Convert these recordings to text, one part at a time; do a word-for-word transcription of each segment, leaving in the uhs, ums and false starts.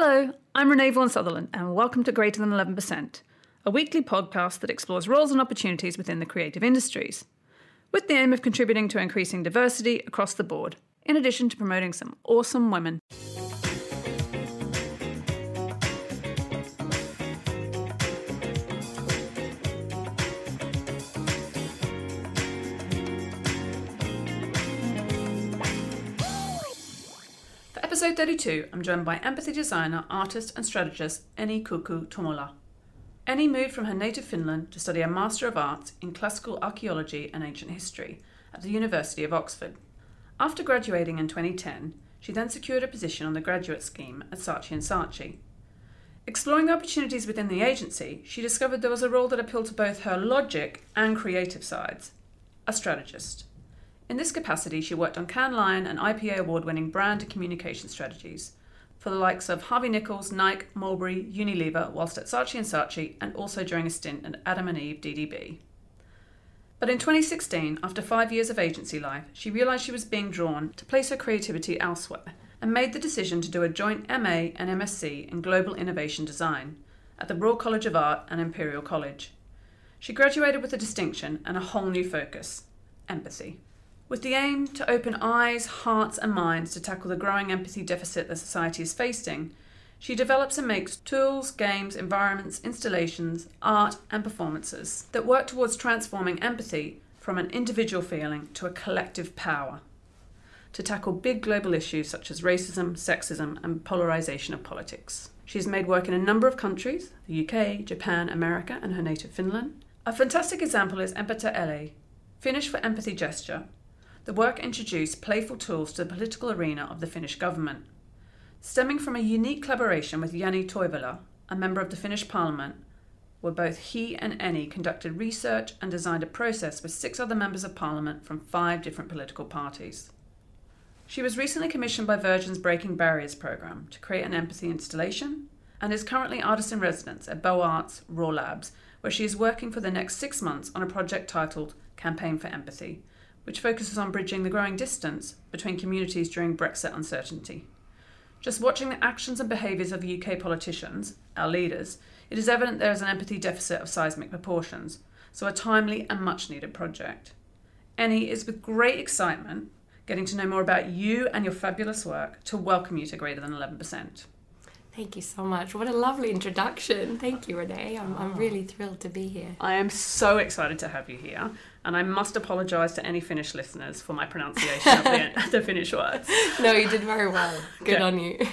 Hello, I'm Renee Vaughan Sutherland and welcome to Greater Than eleven percent, a weekly podcast that explores roles and opportunities within the creative industries, with the aim of contributing to increasing diversity across the board, in addition to promoting some awesome women. Episode thirty-two, I'm joined by empathy designer, artist and strategist Eni Kuku Tuomola. Eni moved from her native Finland to study a Master of Arts in Classical Archaeology and Ancient History at the University of Oxford. After graduating in twenty ten, she then secured a position on the graduate scheme at Saatchi and Saatchi. Exploring opportunities within the agency, she discovered there was a role that appealed to both her logic and creative sides, a strategist. In this capacity, she worked on Cannes Lion and I P A award-winning brand and communication strategies for the likes of Harvey Nichols, Nike, Mulberry, Unilever, whilst at Saatchi and Saatchi, and also during a stint at Adam and Eve D D B. But in twenty sixteen, after five years of agency life, she realised she was being drawn to place her creativity elsewhere and made the decision to do a joint M A and M S c in Global Innovation Design at the Royal College of Art and Imperial College. She graduated with a distinction and a whole new focus: empathy. With the aim to open eyes, hearts and minds to tackle the growing empathy deficit that society is facing, she develops and makes tools, games, environments, installations, art and performances that work towards transforming empathy from an individual feeling to a collective power, to tackle big global issues such as racism, sexism and polarisation of politics. She has made work in a number of countries, the U K, Japan, America and her native Finland. A fantastic example is Empatä Ele, Finnish for empathy gesture. The work introduced playful tools to the political arena of the Finnish government. Stemming from a unique collaboration with Jani Toivola, a member of the Finnish Parliament, where both he and Eni conducted research and designed a process with six other members of Parliament from five different political parties. She was recently commissioned by Virgin's Breaking Barriers programme to create an empathy installation and is currently artist-in-residence at Beau Arts Raw Labs, where she is working for the next six months on a project titled Campaign for Empathy, which focuses on bridging the growing distance between communities during Brexit uncertainty. Just watching the actions and behaviours of U K politicians, our leaders, it is evident there is an empathy deficit of seismic proportions, so a timely and much-needed project. Eni is with great excitement getting to know more about you and your fabulous work to welcome you to Greater Than eleven percent. Thank you so much. What a lovely introduction. Thank you, Renee. I'm, I'm really thrilled to be here. I am so excited to have you here, and I must apologise to any Finnish listeners for my pronunciation of the, the Finnish words. No, you did very well. Good okay. on you.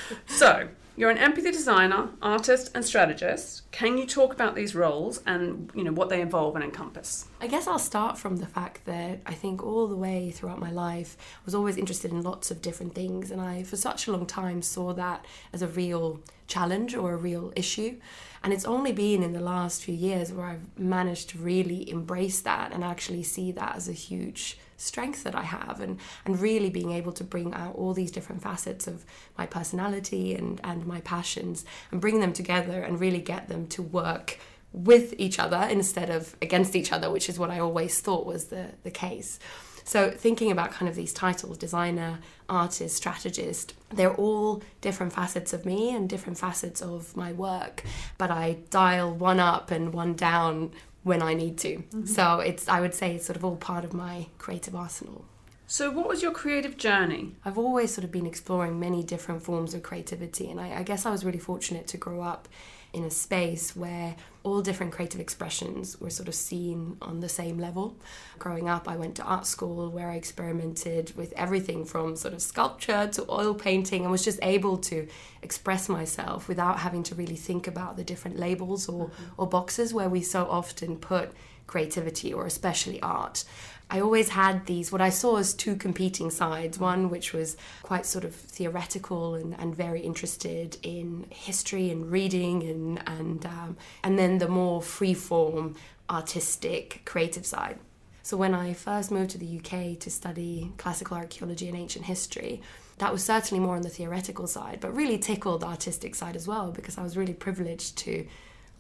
So, you're an empathy designer, artist and strategist. Can you talk about these roles and, you know, what they involve and encompass? I guess I'll start from the fact that I think all the way throughout my life I was always interested in lots of different things, and I for such a long time saw that as a real challenge or a real issue. And it's only been in the last few years where I've managed to really embrace that and actually see that as a huge strength that I have, and, and really being able to bring out all these different facets of my personality and, and my passions and bring them together and really get them to work with each other instead of against each other, which is what I always thought was the, the case. So thinking about kind of these titles, designer, artist, strategist, they're all different facets of me and different facets of my work, but I dial one up and one down when I need to. Mm-hmm. So it's, I would say it's sort of all part of my creative arsenal. So what was your creative journey? I've always sort of been exploring many different forms of creativity, and I, I guess I was really fortunate to grow up in a space where all different creative expressions were sort of seen on the same level. Growing up, I went to art school where I experimented with everything from sort of sculpture to oil painting, and was just able to express myself without having to really think about the different labels or, mm-hmm. or boxes where we so often put creativity, or especially art. I always had these, what I saw as two competing sides. One which was quite sort of theoretical and, and very interested in history and reading, and and um, and then the more free-form, artistic, creative side. So when I first moved to the U K to study classical archaeology and ancient history, that was certainly more on the theoretical side, but really tickled the artistic side as well, because I was really privileged to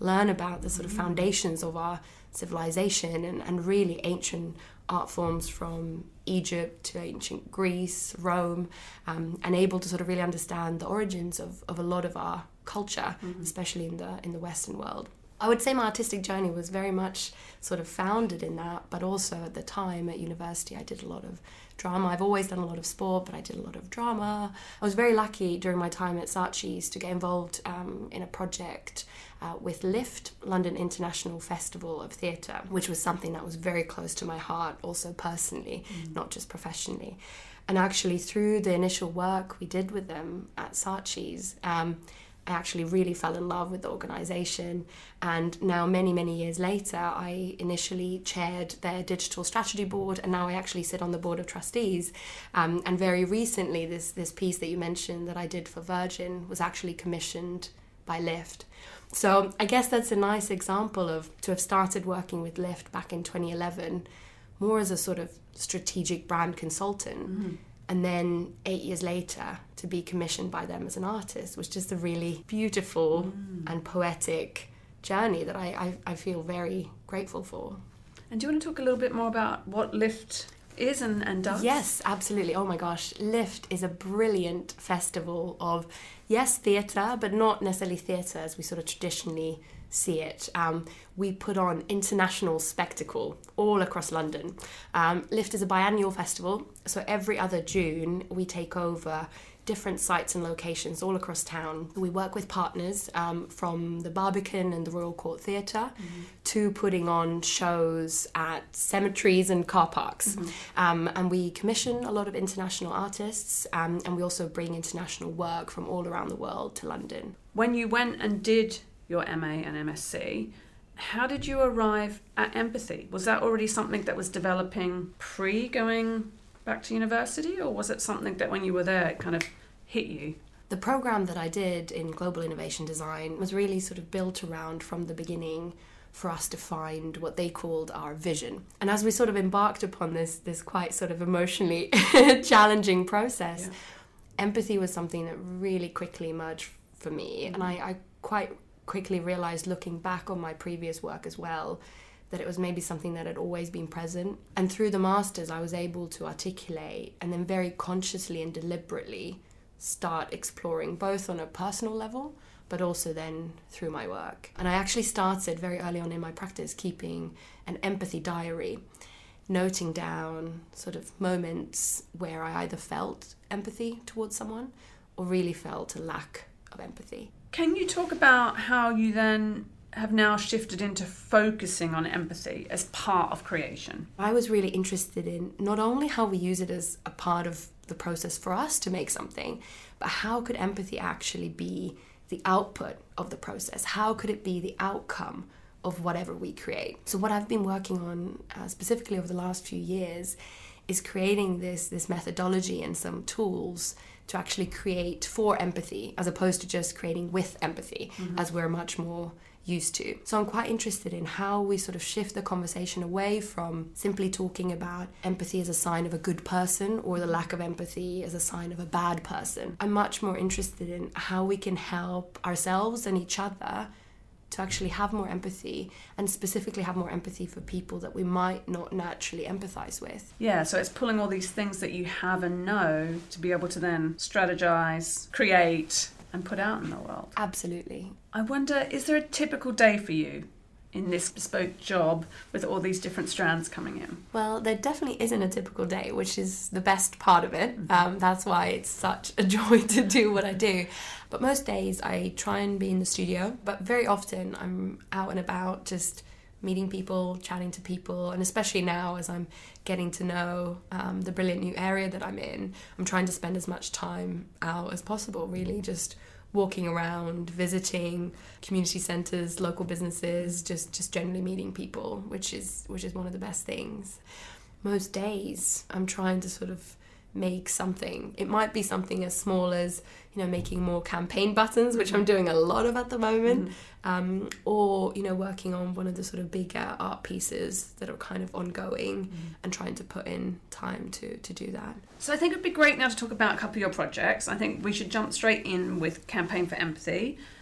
learn about the sort of foundations of our civilization and, and really ancient art forms from Egypt to ancient Greece, Rome, um, and able to sort of really understand the origins of, of a lot of our culture, mm-hmm. especially in the in the Western world. I would say my artistic journey was very much sort of founded in that, but also at the time at university I did a lot of drama. I've always done a lot of sport, but I did a lot of drama. I was very lucky during my time at Saatchi's to get involved um, in a project uh, with LIFT, London International Festival of Theatre, which was something that was very close to my heart, also personally, mm. not just professionally. And actually through the initial work we did with them at Saatchi's, um, I actually really fell in love with the organisation, and now many, many years later, I initially chaired their digital strategy board, and now I actually sit on the board of trustees. Um, and very recently, this this piece that you mentioned that I did for Virgin was actually commissioned by LIFT. So I guess that's a nice example of to have started working with LIFT back in twenty eleven, more as a sort of strategic brand consultant. Mm-hmm. And then eight years later, to be commissioned by them as an artist was just a really beautiful mm. and poetic journey that I, I, I feel very grateful for. And do you want to talk a little bit more about what LIFT is and, and does? Yes, absolutely. Oh my gosh, LIFT is a brilliant festival of, yes, theatre, but not necessarily theatre as we sort of traditionally see it. Um, we put on international spectacle all across London. Um, LIFT is a biannual festival, so every other June we take over different sites and locations all across town. We work with partners um, from the Barbican and the Royal Court Theatre mm-hmm. to putting on shows at cemeteries and car parks. Mm-hmm. Um, and we commission a lot of international artists um, and we also bring international work from all around the world to London. When you went and did your M A and M S C, how did you arrive at empathy? Was that already something that was developing pre going back to university, or was it something that when you were there it kind of hit you? The program that I did in Global Innovation Design was really sort of built around from the beginning for us to find what they called our vision. And as we sort of embarked upon this this quite sort of emotionally challenging process, yeah. empathy was something that really quickly emerged for me. Mm-hmm. And I, I quite quickly realized, looking back on my previous work as well, that it was maybe something that had always been present. And through the masters, I was able to articulate and then very consciously and deliberately start exploring both on a personal level, but also then through my work. And I actually started very early on in my practice keeping an empathy diary, noting down sort of moments where I either felt empathy towards someone or really felt a lack of empathy. Can you talk about how you then have now shifted into focusing on empathy as part of creation? I was really interested in not only how we use it as a part of the process for us to make something, but how could empathy actually be the output of the process? How could it be the outcome of whatever we create? So what I've been working on uh, specifically over the last few years is creating this, this methodology and some tools to actually create for empathy as opposed to just creating with empathy, mm-hmm. as we're much more used to. So I'm quite interested in how we sort of shift the conversation away from simply talking about empathy as a sign of a good person or the lack of empathy as a sign of a bad person. I'm much more interested in how we can help ourselves and each other to actually have more empathy, and specifically have more empathy for people that we might not naturally empathize with. Yeah, so it's pulling all these things that you have and know to be able to then strategize, create, and put out in the world. Absolutely. I wonder, is there a typical day for you in this bespoke job with all these different strands coming in? Well, there definitely isn't a typical day, which is the best part of it. Mm-hmm. Um, that's why it's such a joy to do what I do. But most days I try and be in the studio, but very often I'm out and about just meeting people, chatting to people, and especially now as I'm getting to know um, the brilliant new area that I'm in, I'm trying to spend as much time out as possible, really just walking around, visiting community centres, local businesses, just, just generally meeting people, which is which is one of the best things. Most days I'm trying to sort of make something. It might be something as small as, you know, making more campaign buttons, which I'm doing a lot of at the moment, mm-hmm. um, or, you know, working on one of the sort of bigger art pieces that are kind of ongoing, mm-hmm. and trying to put in time to, to do that. So I think it'd be great now to talk about a couple of your projects. I think we should jump straight in with Campaign for Empathy.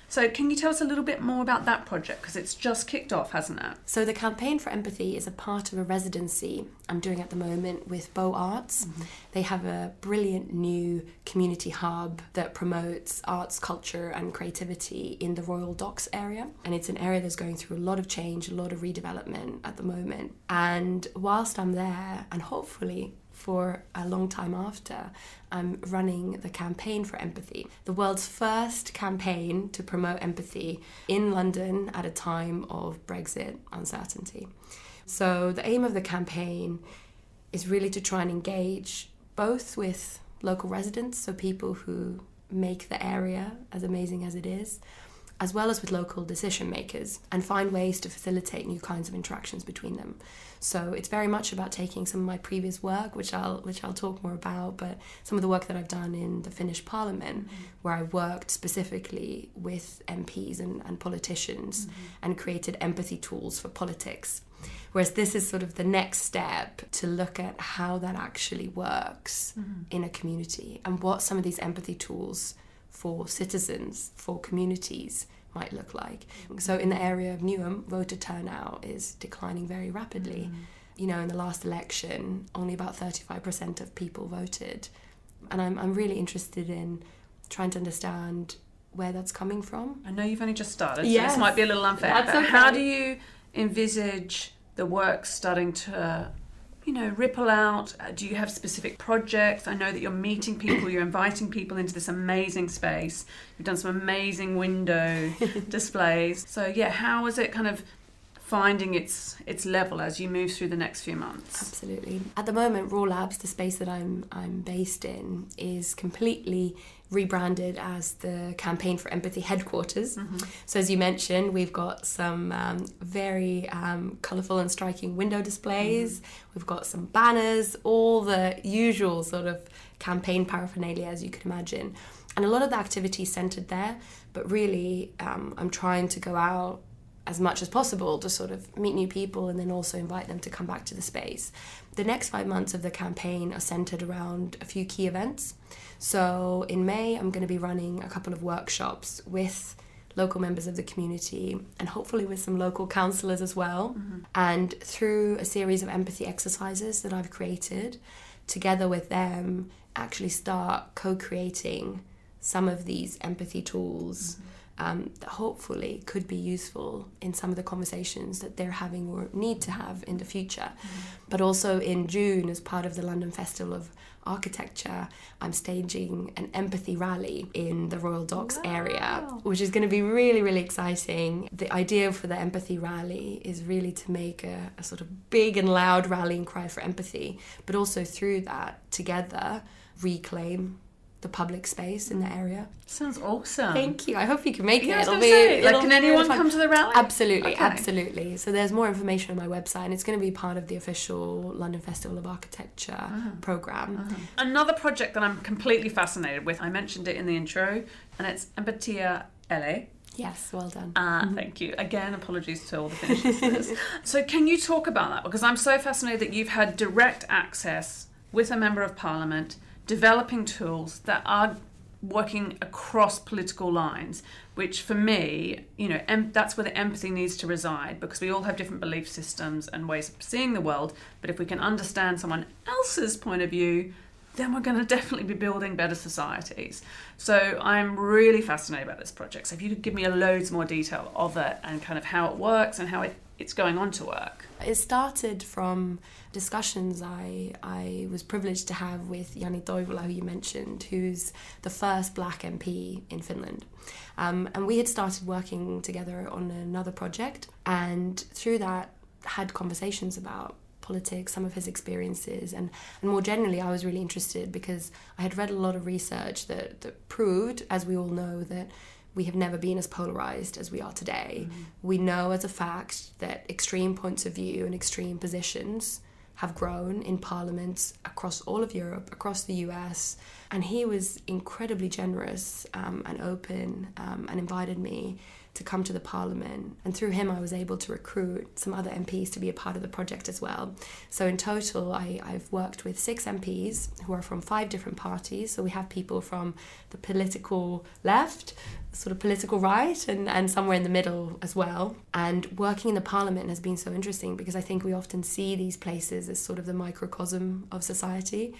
So can you tell us a little bit more about that project? Because it's just kicked off, hasn't it? So the Campaign for Empathy is a part of a residency I'm doing at the moment with Bow Arts. Mm-hmm. They have a brilliant new community hub that promotes arts, culture and creativity in the Royal Docks area. And it's an area that's going through a lot of change, a lot of redevelopment at the moment. And whilst I'm there, and hopefully for a long time after, I'm running the Campaign for Empathy, the world's first campaign to promote empathy in London at a time of Brexit uncertainty. So the aim of the campaign is really to try and engage both with local residents, so people who make the area as amazing as it is, as well as with local decision makers, and find ways to facilitate new kinds of interactions between them. So it's very much about taking some of my previous work, which I'll which I'll talk more about, but some of the work that I've done in the Finnish Parliament, mm-hmm. where I worked specifically with M Ps and, and politicians mm-hmm. and created empathy tools for politics. Whereas this is sort of the next step to look at how that actually works mm-hmm. in a community and what some of these empathy tools for citizens, for communities, might look like. So in the area of Newham, voter turnout is declining very rapidly. Mm. You know, in the last election, only about thirty-five percent of people voted. And I'm I'm really interested in trying to understand where that's coming from. I know you've only just started, yes. so this might be a little unfair. That's but okay. How do you envisage the work starting to, you know, ripple out? Do you have specific projects? I know that you're meeting people, you're inviting people into this amazing space. You've done some amazing window displays. So yeah, how is it kind of finding its its level as you move through the next few months? Absolutely. At the moment, Raw Labs, the space that I'm I'm based in, is completely rebranded as the Campaign for Empathy headquarters. Mm-hmm. So as you mentioned, we've got some um, very um, colourful and striking window displays. Mm-hmm. We've got some banners, all the usual sort of campaign paraphernalia, as you can imagine. And a lot of the activity is centred there, but really um, I'm trying to go out as much as possible to sort of meet new people and then also invite them to come back to the space. The next five months of the campaign are centred around a few key events. So in May, I'm going to be running a couple of workshops with local members of the community and hopefully with some local councillors as well. Mm-hmm. And through a series of empathy exercises that I've created, together with them, actually start co-creating some of these empathy tools mm-hmm. Um, that hopefully could be useful in some of the conversations that they're having or need to have in the future. Mm-hmm. But also in June, as part of the London Festival of Architecture, I'm staging an empathy rally in the Royal Docks wow. area, which is going to be really, really exciting. The idea for the empathy rally is really to make a, a sort of big and loud rallying cry for empathy, but also through that, together, reclaim the public space in the area. Sounds awesome. Thank you. I hope you can make yeah, it. It'll be, say, like, can anyone really come to the rally? Absolutely, okay. absolutely. So there's more information on my website, and it's going to be part of the official London Festival of Architecture uh-huh. programme. Uh-huh. Another project that I'm completely fascinated with, I mentioned it in the intro, and it's Empatia L A. Yes, well done. Uh, mm-hmm. Thank you. Again, apologies to all the Finnish listeners. So can you talk about that? Because I'm so fascinated that you've had direct access with a Member of Parliament, developing tools that are working across political lines, which for me, you know, em- that's where the empathy needs to reside, because we all have different belief systems and ways of seeing the world. But if we can understand someone else's point of view, then we're going to definitely be building better societies. So I'm really fascinated about this project. So if you could give me a loads more detail of it and kind of how it works and how it, it's going on to work. It started from discussions I I was privileged to have with Jani Toivola, who you mentioned, who's the first black M P in Finland. Um, and we had started working together on another project, and through that had conversations about politics, some of his experiences, and, and more generally I was really interested because I had read a lot of research that, that proved, as we all know, that we have never been as polarised as we are today. Mm-hmm. We know as a fact that extreme points of view and extreme positions have grown in parliaments across all of Europe, across the U S, and he was incredibly generous um, and open um, and invited me to come to the parliament, and through him I was able to recruit some other M Ps to be a part of the project as well. So in total I, I've worked with six M Ps who are from five different parties. So we have people from the political left, sort of political right, and, and somewhere in the middle as well. And working in the parliament has been so interesting because I think we often see these places as sort of the microcosm of society.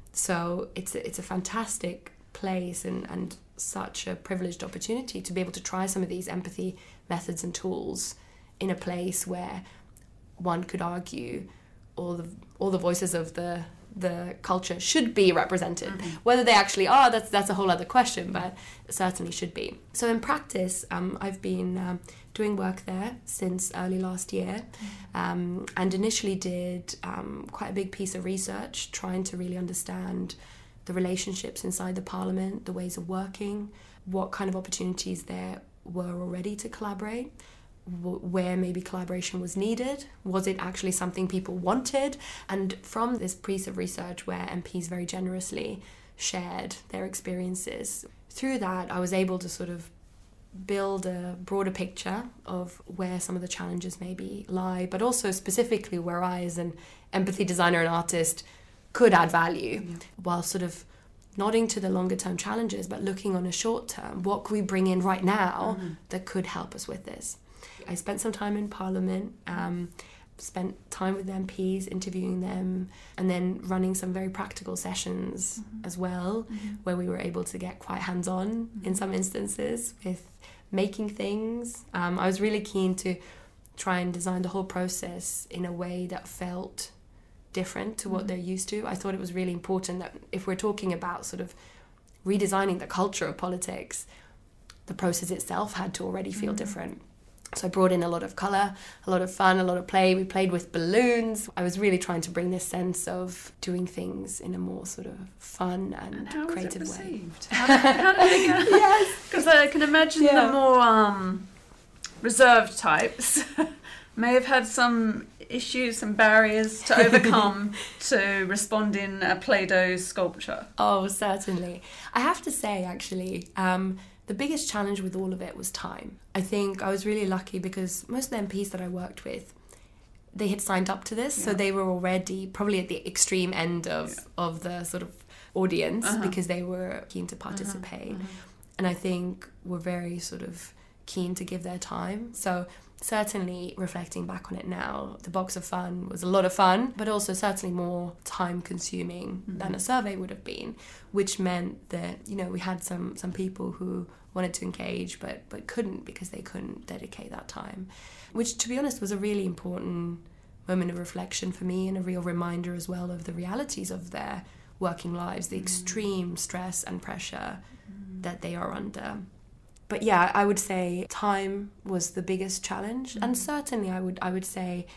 So it's a, it's a fantastic place and, and such a privileged opportunity to be able to try some of these empathy methods and tools in a place where one could argue all the all the voices of the the culture should be represented. Mm-hmm. Whether they actually are, that's that's a whole other question, but it certainly should be. So in practice, um, I've been um, doing work there since early last year, um, and initially did um, quite a big piece of research trying to really understand the relationships inside the parliament, the ways of working, what kind of opportunities there were already to collaborate, w- where maybe collaboration was needed, was it actually something people wanted? And from this piece of research where M Ps very generously shared their experiences, through that I was able to sort of build a broader picture of where some of the challenges maybe lie, but also specifically where I, as an empathy designer and artist, could add value, yeah. while sort of nodding to the longer term challenges, but looking on a short term, what can we bring in right now mm-hmm. that could help us with this? I spent some time in Parliament, um, spent time with M Ps, interviewing them, and then running some very practical sessions mm-hmm. as well, mm-hmm. where we were able to get quite hands-on mm-hmm. in some instances with making things. Um, I was really keen to try and design the whole process in a way that felt different to what mm-hmm. they're used to. I thought it was really important that if we're talking about sort of redesigning the culture of politics, the process itself had to already feel mm-hmm. different. So I brought in a lot of colour, a lot of fun, a lot of play. We played with balloons. I was really trying to bring this sense of doing things in a more sort of fun and, and how creative was it way. How did, how did it go? Yes. Because I can imagine yeah. the more um, reserved types may have had some issues, some barriers to overcome to respond in a Play-Doh sculpture. Oh, certainly. I have to say, actually, um, the biggest challenge with all of it was time. I think I was really lucky because most of the M Ps that I worked with, they had signed up to this, yeah. so they were already probably at the extreme end of, yeah. of the sort of audience uh-huh. because they were keen to participate. Uh-huh. Uh-huh. And I think were very sort of keen to give their time. So certainly reflecting back on it now, the Box of Fun was a lot of fun, but also certainly more time consuming mm-hmm. than a survey would have been, which meant that, you know, we had some some people who wanted to engage but but couldn't because they couldn't dedicate that time, which to be honest was a really important moment of reflection for me and a real reminder as well of the realities of their working lives, the mm-hmm. extreme stress and pressure mm-hmm. that they are under. But yeah, I would say time was the biggest challenge. Mm-hmm. And certainly I would I would say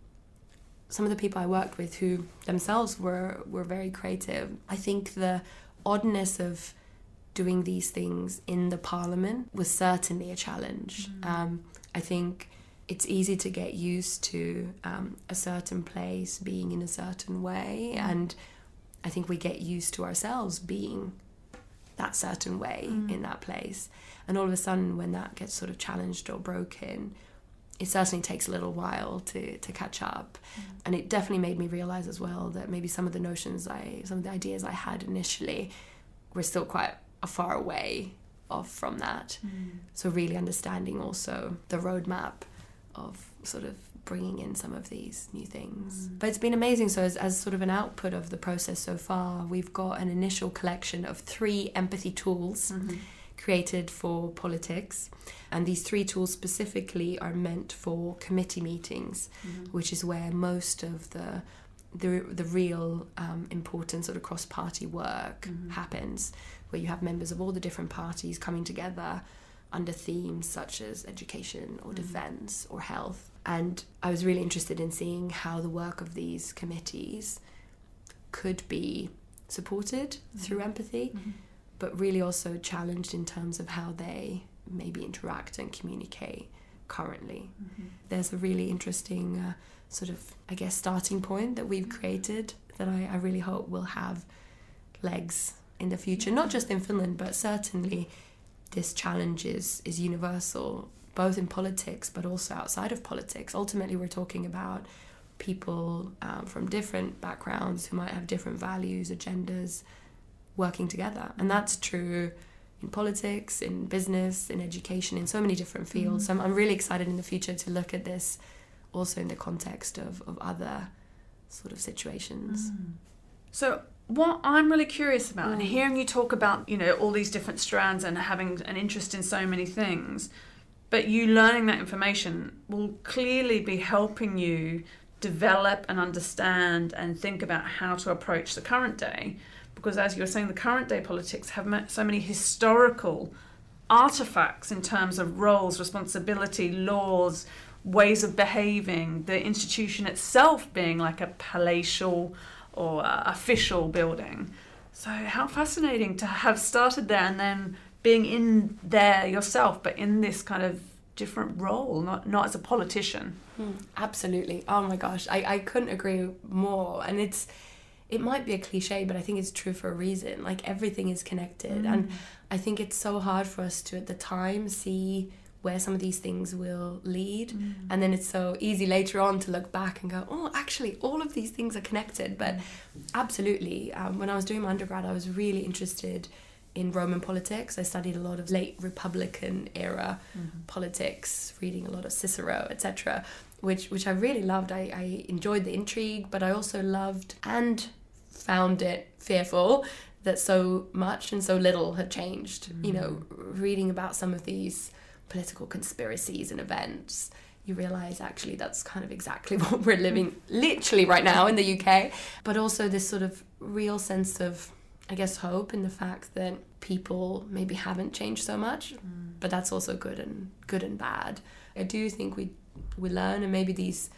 some of the people I worked with who themselves were, were very creative. I think the oddness of doing these things in the parliament was certainly a challenge. Mm-hmm. Um, I think it's easy to get used to um, a certain place being in a certain way. Mm-hmm. And I think we get used to ourselves being that certain way mm. in that place. And all of a sudden when that gets sort of challenged or broken, it certainly takes a little while to, to catch up. Mm. And it definitely made me realise as well that maybe some of the notions I, some of the ideas I had initially were still quite a far away off from that. Mm. So really understanding also the roadmap of sort of bringing in some of these new things. Mm. But it's been amazing. So as, as sort of an output of the process so far, we've got an initial collection of three empathy tools mm-hmm. created for politics. And these three tools specifically are meant for committee meetings, mm-hmm. which is where most of the the, the real um, important sort of cross-party work mm-hmm. happens, where you have members of all the different parties coming together under themes such as education or mm. defence or health. And I was really interested in seeing how the work of these committees could be supported mm. through empathy, mm. but really also challenged in terms of how they maybe interact and communicate currently. Mm-hmm. There's a really interesting uh, sort of, I guess, starting point that we've created that I, I really hope will have legs in the future, not just in Finland, but certainly this challenge is, is universal, both in politics, but also outside of politics. Ultimately, we're talking about people um, from different backgrounds who might have different values, agendas, working together. And that's true in politics, in business, in education, in so many different fields. Mm. So I'm, I'm really excited in the future to look at this also in the context of, of other sort of situations. Mm. So what I'm really curious about, mm. and hearing you talk about, you know, all these different strands and having an interest in so many things, but you learning that information will clearly be helping you develop and understand and think about how to approach the current day. Because as you were saying, the current day politics have so many historical artifacts in terms of roles, responsibility, laws, ways of behaving, the institution itself being like a palatial or uh, official building. So how fascinating to have started there and then being in there yourself, but in this kind of different role, not not as a politician. Hmm, absolutely. Oh my gosh, I, I couldn't agree more. And it's it might be a cliche, but I think it's true for a reason. Like, everything is connected. Mm. And I think it's so hard for us to, at the time, see where some of these things will lead. Mm. And then it's so easy later on to look back and go, oh, actually, all of these things are connected. But mm. absolutely, um, when I was doing my undergrad, I was really interested in Roman politics. I studied a lot of late Republican era mm-hmm. politics, reading a lot of Cicero, et cetera, which which I really loved. I, I enjoyed the intrigue, but I also loved and found it fearful that so much and so little had changed. Mm. You know, reading about some of these political conspiracies and events, you realise actually that's kind of exactly what we're living literally right now in the U K. But also this sort of real sense of, I guess, hope in the fact that people maybe haven't changed so much, mm. but that's also good and good and bad. I do think we we learn, and maybe these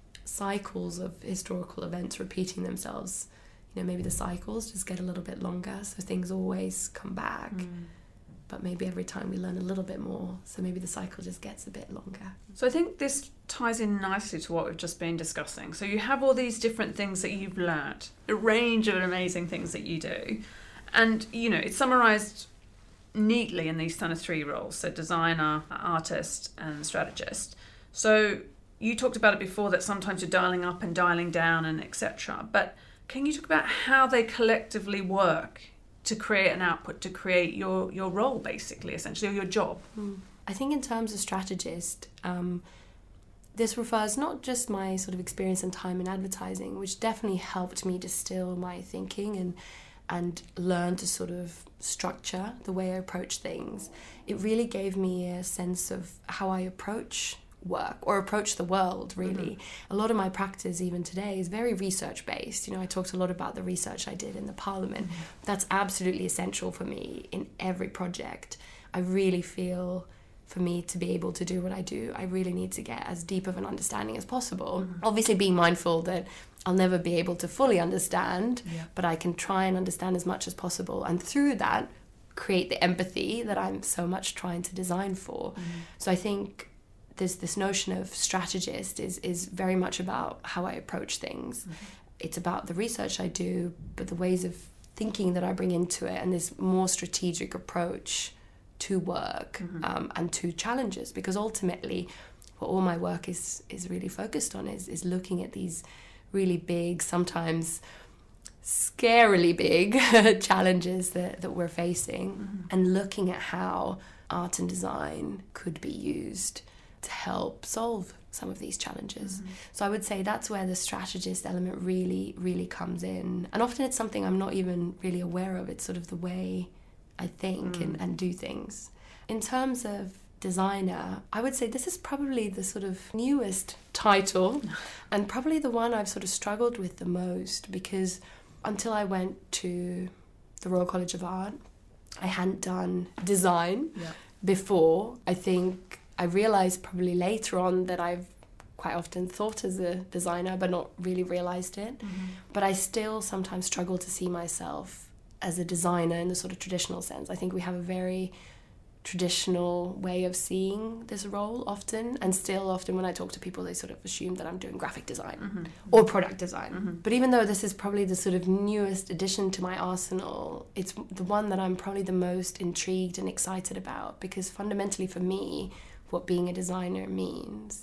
cycles of historical events repeating themselves, you know, maybe the cycles just get a little bit longer, so things always come back. Mm. But maybe every time we learn a little bit more, so maybe the cycle just gets a bit longer. So I think this ties in nicely to what we've just been discussing. So you have all these different things that you've learnt, a range of amazing things that you do. And, you know, it's summarised neatly in these kind of three roles, so designer, artist, and strategist. So you talked about it before, that sometimes you're dialing up and dialing down and et cetera. But can you talk about how they collectively work to create an output, to create your, your role, basically, essentially, or your job? Mm. I think in terms of strategist, um, this refers not just my sort of experience and time in advertising, which definitely helped me distill my thinking and and learn to sort of structure the way I approach things. It really gave me a sense of how I approach work or approach the world, really. Mm-hmm. A lot of my practice even today is very research based. You know, I talked a lot about the research I did in the Parliament. Mm-hmm. That's absolutely essential for me in every project. I really feel for me to be able to do what I do, I really need to get as deep of an understanding as possible. Mm-hmm. Obviously being mindful that I'll never be able to fully understand, yeah. but I can try and understand as much as possible, and through that create the empathy that I'm so much trying to design for. Mm-hmm. So I think this this notion of strategist is is very much about how I approach things. Mm-hmm. It's about the research I do, but the ways of thinking that I bring into it, and this more strategic approach to work, mm-hmm. um, and to challenges, because ultimately what all my work is is really focused on is is looking at these really big, sometimes scarily big challenges that, that we're facing, mm-hmm. and looking at how art and design could be used to help solve some of these challenges. Mm-hmm. So I would say that's where the strategist element really, really comes in. And often it's something I'm not even really aware of. It's sort of the way I think mm. and, and do things. In terms of designer, I would say this is probably the sort of newest title and probably the one I've sort of struggled with the most, because until I went to the Royal College of Art, I hadn't done design yeah. before. I think I realised probably later on that I've quite often thought as a designer but not really realised it. Mm-hmm. But I still sometimes struggle to see myself as a designer in the sort of traditional sense. I think we have a very traditional way of seeing this role often, and still often when I talk to people they sort of assume that I'm doing graphic design mm-hmm. or product design. Mm-hmm. But even though this is probably the sort of newest addition to my arsenal, it's the one that I'm probably the most intrigued and excited about, because fundamentally for me what being a designer means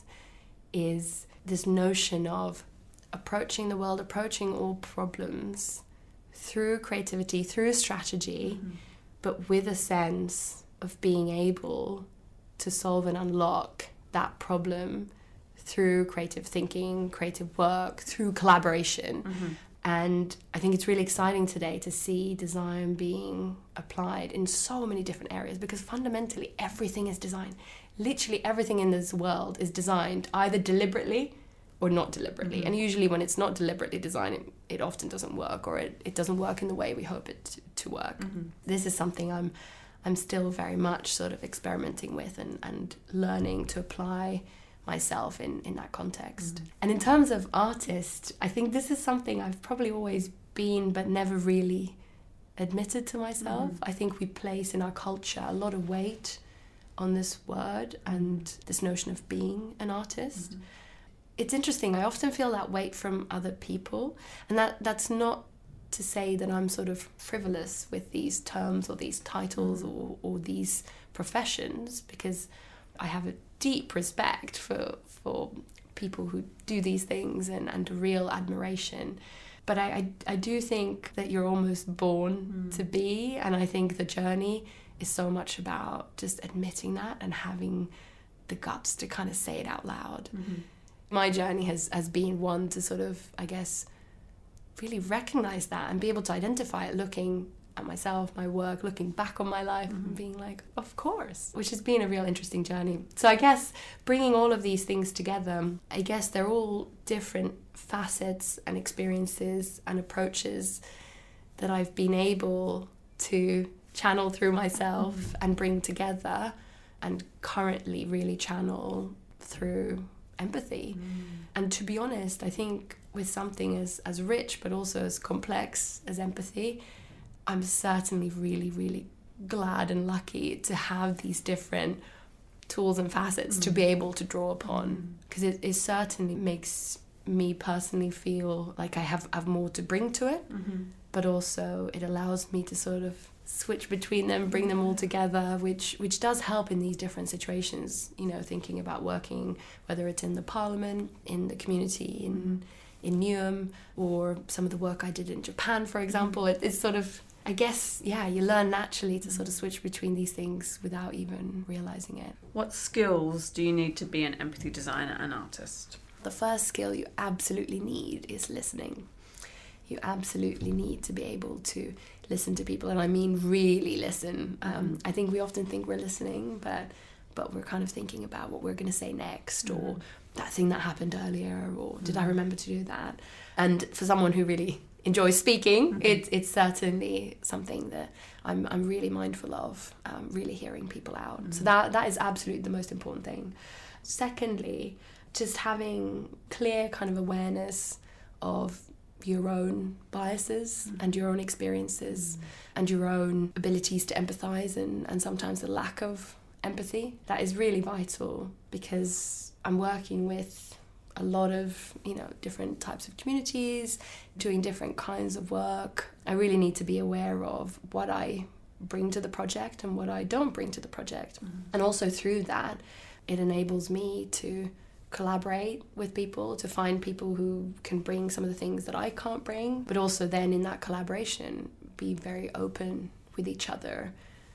is this notion of approaching the world, approaching all problems through creativity, through strategy, mm-hmm. but with a sense of being able to solve and unlock that problem through creative thinking, creative work, through collaboration. Mm-hmm. And I think it's really exciting today to see design being applied in so many different areas, because fundamentally everything is design. Literally everything in this world is designed either deliberately or not deliberately. Mm-hmm. And usually when it's not deliberately designed, it, it often doesn't work, or it, it doesn't work in the way we hope it to, to work. Mm-hmm. This is something I'm I'm still very much sort of experimenting with and, and learning to apply myself in, in that context. Mm-hmm. And in terms of artist, I think this is something I've probably always been but never really admitted to myself. Mm-hmm. I think we place in our culture a lot of weight on this word and this notion of being an artist. Mm-hmm. It's interesting, I often feel that weight from other people, and that that's not to say that I'm sort of frivolous with these terms or these titles or, or these professions, because I have a deep respect for for people who do these things and, and a real admiration. But I, I, I do think that you're almost born mm. to be, and I think the journey is so much about just admitting that and having the guts to kind of say it out loud. Mm-hmm. My journey has, has been one to sort of, I guess, really recognize that and be able to identify it, looking at myself, my work, looking back on my life mm-hmm. and being like, of course, which has been a real interesting journey. So I guess bringing all of these things together, I guess they're all different facets and experiences and approaches that I've been able to channel through myself mm-hmm. and bring together, and currently really channel through empathy. Mm. And to be honest, I think with something as, as rich but also as complex as empathy, I'm certainly really, really glad and lucky to have these different tools and facets mm. to be able to draw upon, because mm. it, it certainly makes me personally feel like I have, have more to bring to it, mm-hmm. but also it allows me to sort of switch between them, bring them all together, which which does help in these different situations, you know, thinking about working, whether it's in the parliament, in the community, in in Newham, or some of the work I did in Japan, for example. It, it's sort of, I guess, yeah, you learn naturally to sort of switch between these things without even realising it. What skills do you need to be an empathy designer and artist? The first skill you absolutely need is listening. You absolutely need to be able to listen to people, and I mean really listen. Um, mm-hmm. I think we often think we're listening, but but we're kind of thinking about what we're going to say next, mm-hmm. or that thing that happened earlier, or mm-hmm. did I remember to do that? And for someone who really enjoys speaking, mm-hmm. it, it's certainly something that I'm I'm really mindful of, um, really hearing people out. Mm-hmm. So that that is absolutely the most important thing. Secondly, just having clear kind of awareness of your own biases mm. and your own experiences mm. and your own abilities to empathise, and, and sometimes the lack of empathy. That is really vital, because I'm working with a lot of, you know, different types of communities, doing different kinds of work. I really need to be aware of what I bring to the project and what I don't bring to the project. Mm. And also through that, it enables me to collaborate with people, to find people who can bring some of the things that I can't bring, but also then in that collaboration be very open with each other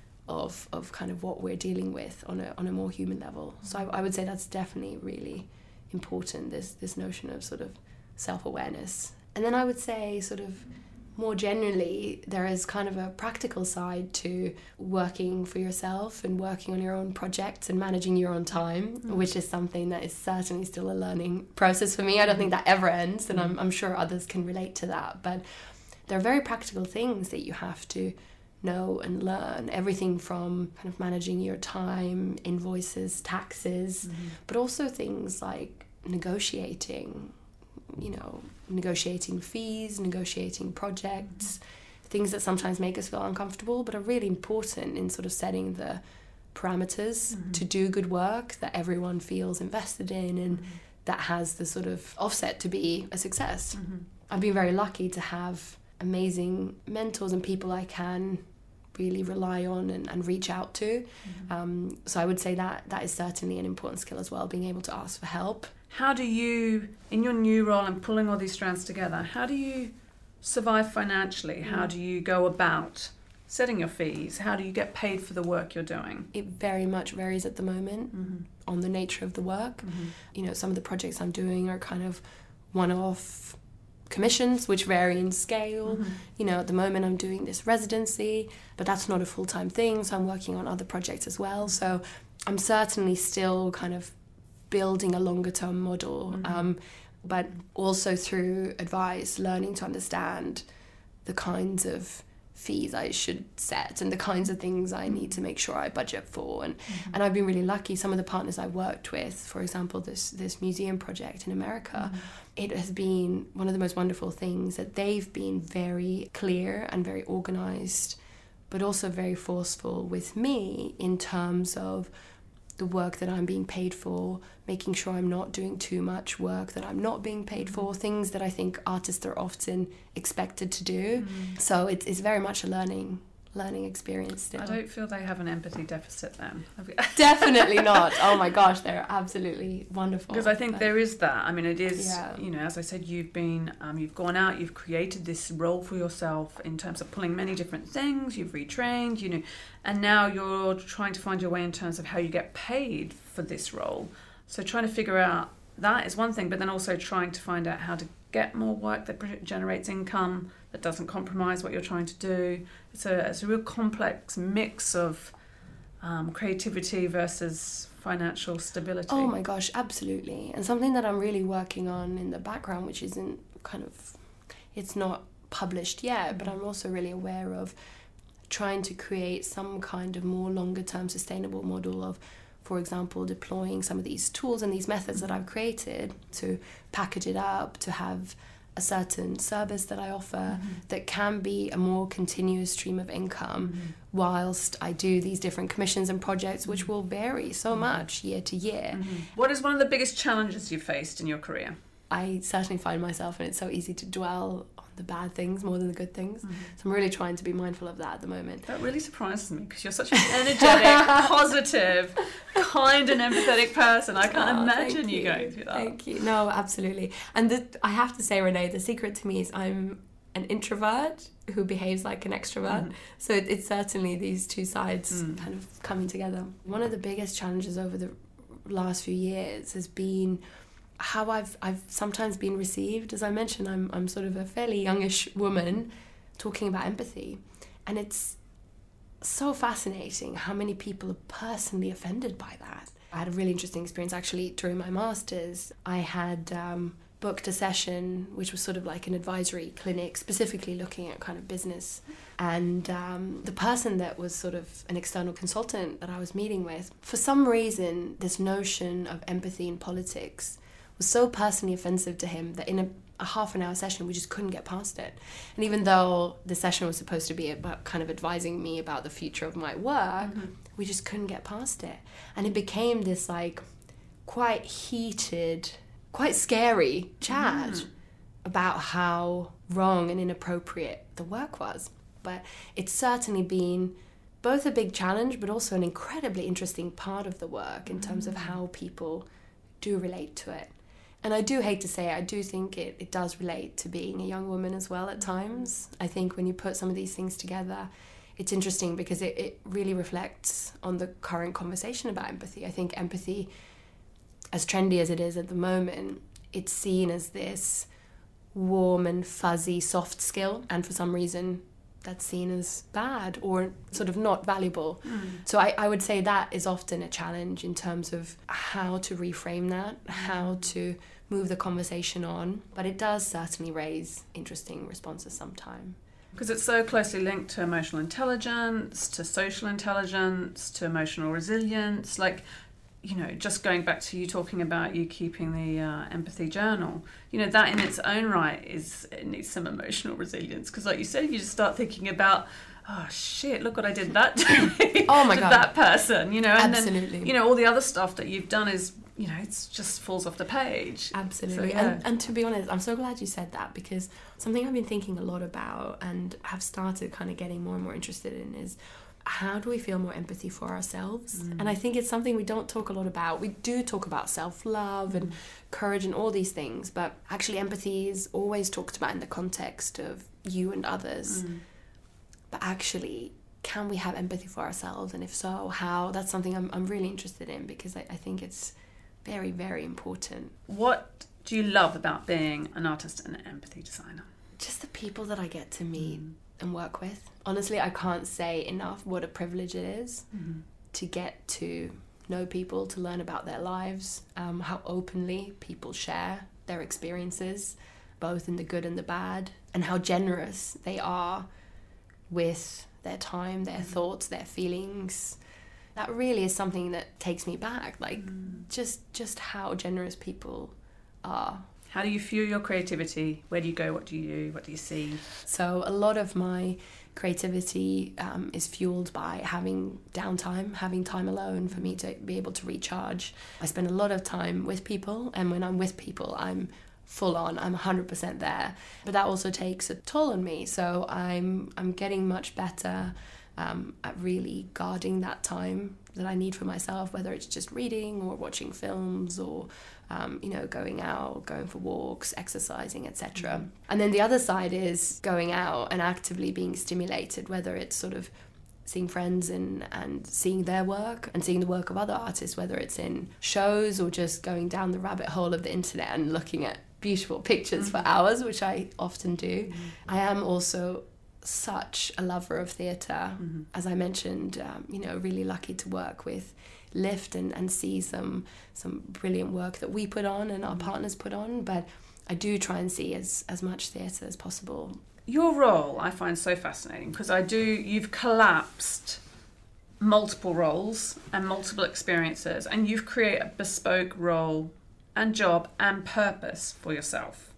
of of kind of what we're dealing with on a on a more human level. So I, I would say that's definitely really important, this this notion of sort of self-awareness. And then I would say sort of more generally, there is kind of a practical side to working for yourself and working on your own projects and managing your own time, mm. which is something that is certainly still a learning process for me. I don't think that ever ends, and I'm, I'm sure others can relate to that. But there are very practical things that you have to know and learn. Everything from kind of managing your time, invoices, taxes, mm-hmm. but also things like negotiating, you know, negotiating fees, negotiating projects, things that sometimes make us feel uncomfortable but are really important in sort of setting the parameters Mm-hmm. to do good work that everyone feels invested in and Mm-hmm. that has the sort of offset to be a success. Mm-hmm. I've been very lucky to have amazing mentors and people I can really rely on and, and reach out to. Mm-hmm. Um, so I would say that that is certainly an important skill as well, being able to ask for help. How do you, in your new role and pulling all these strands together, how do you survive financially? How do you go about setting your fees? How do you get paid for the work you're doing? It very much varies at the moment Mm-hmm. on the nature of the work. Mm-hmm. You know, some of the projects I'm doing are kind of one-off commissions, which vary in scale. Mm-hmm. You know, at the moment I'm doing this residency, but that's not a full-time thing, so I'm working on other projects as well. So I'm certainly still kind of building a longer-term model, Mm-hmm. um, but also through advice, learning to understand the kinds of fees I should set and the kinds of things I need to make sure I budget for. And Mm-hmm. and I've been really lucky. Some of the partners I worked with, for example, this this museum project in America, Mm-hmm. it has been one of the most wonderful things that they've been very clear and very organized, but also very forceful with me in terms of the work that I'm being paid for, making sure I'm not doing too much work that I'm not being paid for, things that I think artists are often expected to do. Mm. So it's it's very much a learning learning experience still. I don't feel they have an empathy deficit then. Definitely not. Oh my gosh, they're absolutely wonderful. Because I think But- there is that. I mean, it is, Yeah. you know, as I said, you've been, um, you've gone out, you've created this role for yourself in terms of pulling many different things, you've retrained, you know, and now you're trying to find your way in terms of how you get paid for this role. So trying to figure out that is one thing, but then also trying to find out how to get more work that generates income, that doesn't compromise what you're trying to do. It's a, it's a real complex mix of um, creativity versus financial stability. Oh my gosh, absolutely. And something that I'm really working on in the background, which isn't kind of, it's not published yet, but I'm also really aware of trying to create some kind of more longer term sustainable model of, for example, deploying some of these tools and these methods that I've created to package it up, to have a certain service that I offer Mm-hmm. that can be a more continuous stream of income Mm-hmm. whilst I do these different commissions and projects, which will vary so much year to year. Mm-hmm. What is one of the biggest challenges you've faced in your career? I certainly find myself, and it's so easy to dwell on the bad things more than the good things. Mm-hmm. So I'm really trying to be mindful of that at the moment. That really surprises me because you're such an energetic, positive, kind and empathetic person. I can't Oh, imagine thank you going through that. Thank you. No, absolutely. And the, I have to say, Renee, the secret to me is I'm an introvert who behaves like an extrovert. Mhm. So it, it's certainly these two sides Mm. kind of coming together. One of the biggest challenges over the last few years has been how I've I've sometimes been received. As I mentioned, I'm I'm sort of a fairly youngish woman talking about empathy, and it's so fascinating how many people are personally offended by that. I had a really interesting experience actually during my master's. I had um, booked a session which was sort of like an advisory clinic, specifically looking at kind of business. And um, the person that was sort of an external consultant that I was meeting with, for some reason, this notion of empathy in politics was so personally offensive to him that in a, a half an hour session, we just couldn't get past it. And even though the session was supposed to be about kind of advising me about the future of my work, Mm-hmm. we just couldn't get past it. And it became this like quite heated, quite scary chat Mm. about how wrong and inappropriate the work was. But it's certainly been both a big challenge, but also an incredibly interesting part of the work in terms of how people do relate to it. And I do hate to say it, I do think it, it does relate to being a young woman as well at times. I think when you put some of these things together, it's interesting because it, it really reflects on the current conversation about empathy. I think empathy, as trendy as it is at the moment, it's seen as this warm and fuzzy soft skill, and for some reason that's seen as bad or sort of not valuable. Mm. So I, I would say that is often a challenge in terms of how to reframe that, how to move the conversation on. But it does certainly raise interesting responses sometimes. Because it's so closely linked to emotional intelligence, to social intelligence, to emotional resilience. Like, you know, just going back to you talking about you keeping the uh, empathy journal, you know, that in its own right is, it needs some emotional resilience. Because like you said, you just start thinking about oh shit, look what I did that to, oh my to God. that person, you know, and Absolutely. then, you know, all the other stuff that you've done is, you know, it's just falls off the page. Absolutely. So, yeah. and, and to be honest, I'm so glad you said that, because something I've been thinking a lot about and have started kind of getting more and more interested in is how do we feel more empathy for ourselves? Mm. And I think it's something we don't talk a lot about. We do talk about self-love mm. and courage and all these things, but actually empathy is always talked about in the context of you and others. Mm. But actually, can we have empathy for ourselves? And if so, how? That's something I'm, I'm really interested in, because I, I think it's very, very important. What do you love about being an artist and an empathy designer? Just the people that I get to meet mm. and work with. Honestly, I can't say enough what a privilege it is mm-hmm. to get to know people, to learn about their lives, um, how openly people share their experiences, both in the good and the bad, and how generous they are with their time, their mm. thoughts, their feelings. That really is something that takes me back, like mm. just just how generous people are. How do you fuel your creativity? Where do you go? What do you do? What do you see? So a lot of my creativity um, is fueled by having downtime, having time alone for me to be able to recharge. I spend a lot of time with people, and when I'm with people, I'm full on, I'm one hundred percent there. But that also takes a toll on me. So I'm I'm getting much better um, at really guarding that time that I need for myself, whether it's just reading or watching films or um, you know, going out, going for walks, exercising, et cetera. Mm-hmm. And then the other side is going out and actively being stimulated, whether it's sort of seeing friends and, and seeing their work and seeing the work of other artists, whether it's in shows or just going down the rabbit hole of the internet and looking at beautiful pictures mm-hmm. for hours, which I often do. Mm-hmm. I am also such a lover of theatre. Mm-hmm. As I mentioned, um, you know, really lucky to work with Lift and, and see some some brilliant work that we put on and our mm-hmm. partners put on, but I do try and see as, as much theatre as possible. Your role I find so fascinating, because I do, you've collapsed multiple roles and multiple experiences, and you've created a bespoke role and job and purpose for yourself.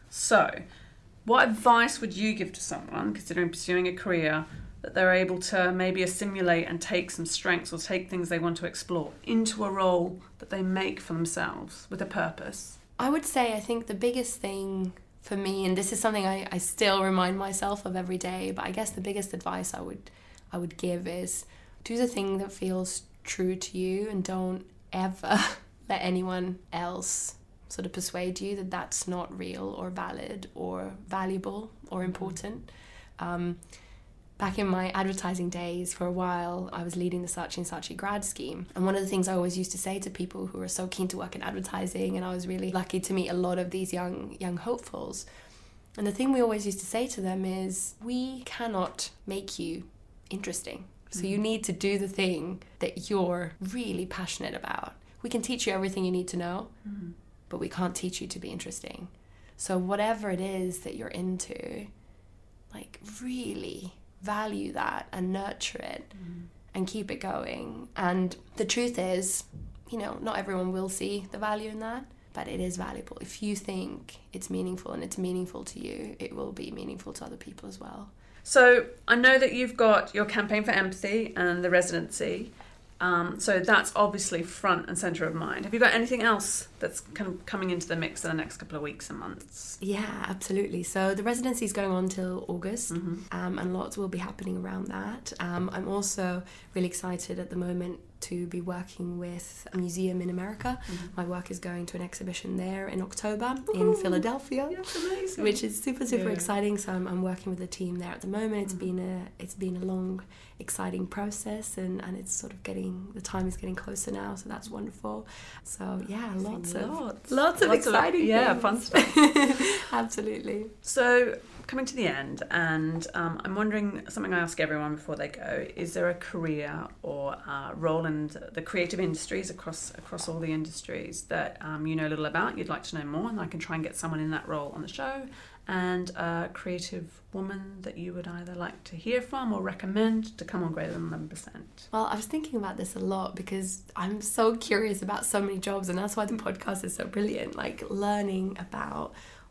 So what advice would you give to someone considering pursuing a career that they're able to maybe assimilate and take some strengths or take things they want to explore into a role that they make for themselves with a purpose? I would say I think the biggest thing for me, and this is something I, I still remind myself of every day, but I guess the biggest advice I would I would give is do the thing that feels true to you, and don't ever let anyone else sort of persuade you that that's not real or valid or valuable or important. Um, back in my advertising days, for a while, I was leading the Saatchi and Saatchi grad scheme. And one of the things I always used to say to people who were so keen to work in advertising, and I was really lucky to meet a lot of these young young hopefuls, and the thing we always used to say to them is, we cannot make you interesting. So mm-hmm. you need to do the thing that you're really passionate about. We can teach you everything you need to know, mm-hmm. but we can't teach you to be interesting. So whatever it is that you're into, like really value that and nurture it mm. and keep it going. And the truth is, you know, not everyone will see the value in that, but it is valuable. If you think it's meaningful and it's meaningful to you, it will be meaningful to other people as well. So I know that you've got your campaign for empathy and the residency. Um, so that's obviously front and centre of mind. Have you got anything else that's kind of coming into the mix in the next couple of weeks and months? Yeah, absolutely. So the residency is going on till August, mm-hmm. um, and lots will be happening around that. Um, I'm also really excited at the moment to be working with a museum in America. Mm-hmm. My work is going to an exhibition there in October Ooh, in Philadelphia, that's amazing. Which is super super yeah. exciting. So I'm, I'm working with the team there at the moment. It's mm-hmm. been a it's been a long, exciting process, and, and it's sort of getting the time is getting closer now. So that's wonderful. So yeah, lots of lots, lots of lots exciting of, yeah things. Fun stuff. Absolutely. So coming to the end, and um, I'm wondering, something I ask everyone before they go, is there a career or a role in the creative industries across across all the industries that um, you know a little about, you'd like to know more, and I can try and get someone in that role on the show, and a creative woman that you would either like to hear from or recommend to come on Greater Than eleven percent? Well, I was thinking about this a lot because I'm so curious about so many jobs, and that's why the podcast is so brilliant, like learning about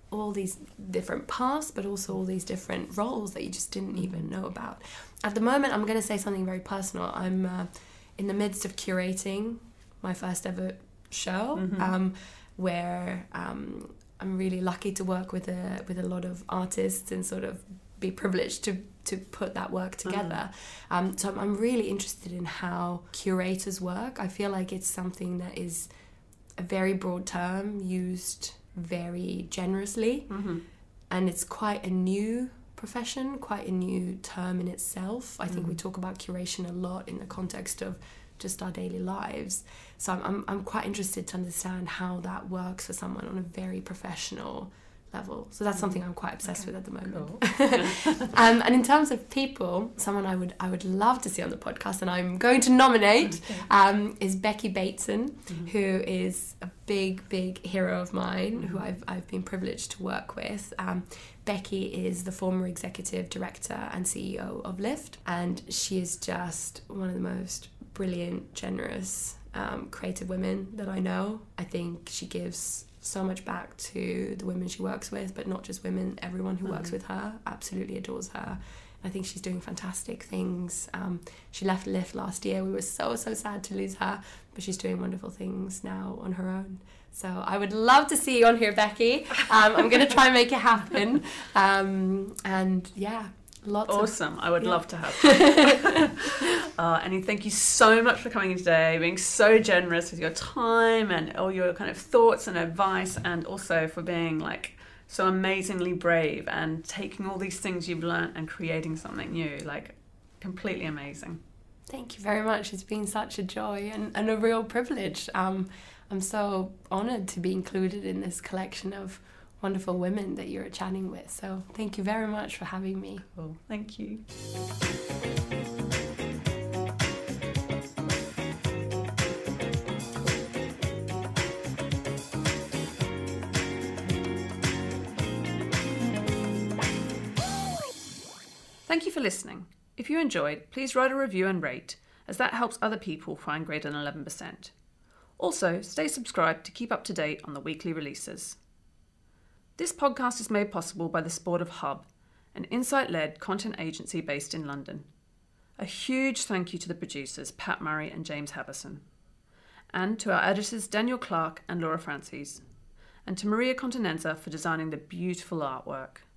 all these different paths, but also all these different roles that you just didn't even know about. At the moment, I'm going to say something very personal. I'm uh, in the midst of curating my first ever show, mm-hmm. um, where um, I'm really lucky to work with a with a lot of artists and sort of be privileged to to put that work together. Mm-hmm. Um, so I'm, I'm really interested in how curators work. I feel like it's something that is a very broad term used very generously, mm-hmm. and it's quite a new profession, quite a new term in itself. I think mm-hmm. we talk about curation a lot in the context of just our daily lives. So I'm, I'm I'm quite interested to understand how that works for someone on a very professional level. So that's something I'm quite obsessed okay. with at the moment. Cool. um, and in terms of people, someone I would I would love to see on the podcast, and I'm going to nominate, okay. um, is Becky Bateson, mm-hmm. who is a big, big hero of mine, mm-hmm. who I've I've been privileged to work with. Um, Becky is the former executive director and C E O of Lyft, and she is just one of the most brilliant, generous, um, creative women that I know. I think she gives so much back to the women she works with, but not just women, everyone who mm-hmm. works with her absolutely adores her. I think she's doing fantastic things. Um, she left Lyft last year. We were so, so sad to lose her, but she's doing wonderful things now on her own. So I would love to see you on here, Becky. Um, I'm going to try and make it happen. Um, and yeah, lots awesome. Of, I would yeah. love to have that. uh, Annie, thank you so much for coming in today, being so generous with your time and all your kind of thoughts and advice, and also for being like so amazingly brave and taking all these things you've learned and creating something new. Like, completely amazing. Thank you very much. It's been such a joy and, and a real privilege. Um, I'm so honoured to be included in this collection of wonderful women that you're chatting with. So thank you very much for having me. Cool. Thank you. Thank you for listening. If you enjoyed, please write a review and rate, as that helps other people find greater than eleven percent. Also, stay subscribed to keep up to date on the weekly releases. This podcast is made possible by the support of Hub, an insight-led content agency based in London. A huge thank you to the producers Pat Murray and James Haverson, and to our editors Daniel Clark and Laura Francis, and to Maria Continenza for designing the beautiful artwork.